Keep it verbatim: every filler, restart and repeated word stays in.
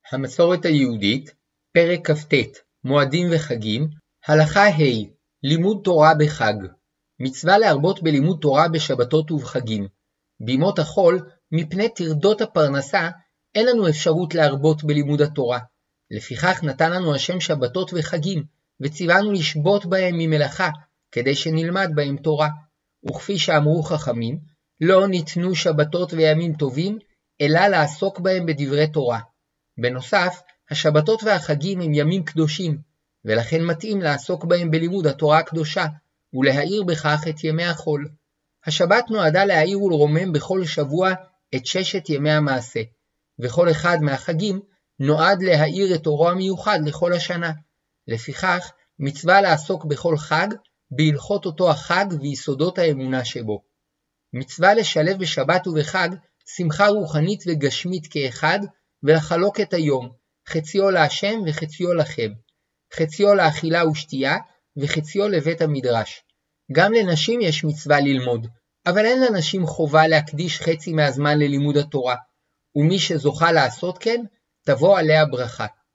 המסורת היהודית, פרק כ"ט, מועדים וחגים, הלכה ה' לימוד תורה בחג. מצווה להרבות בלימוד תורה בשבתות ובחגים. בימות החול, מפני טרדות הפרנסה, אין לנו אפשרות להרבות בלימוד התורה. לפיכך נתן לנו השם שבתות וחגים, וציוונו לשבות בהם ממלאכה, כדי שנלמד בהם תורה. וכפי שאמרו חכמים, לא ניתנו שבתות וימים טובים, אלא לעסוק בהם בדברי תורה. בנוסף, השבתות והחגים הם ימים קדושים, ולכן מתאים לעסוק בהם בלימוד התורה הקדושה, ולהאיר בכך את ימי החול. השבת נועדה להאיר ולרומם בכל שבוע את ששת ימי המעשה, וכל אחד מהחגים נועד להאיר את אורו המיוחד לכל השנה. לפיכך, מצווה לעסוק בכל חג, בהלכות אותו החג ויסודות האמונה שבו. מצווה לשלב בשבת ובחג שמחה רוחנית וגשמית כאחד, ולחלוק את היום, חציו להשם וחציו לכם, חציו לאכילה ושתייה, וחציו לבית המדרש. גם לנשים יש מצווה ללמוד, אבל אין לנשים חובה להקדיש חצי מהזמן ללימוד התורה, ומי שזוכה לעשות כן, תבוא עליה ברכה.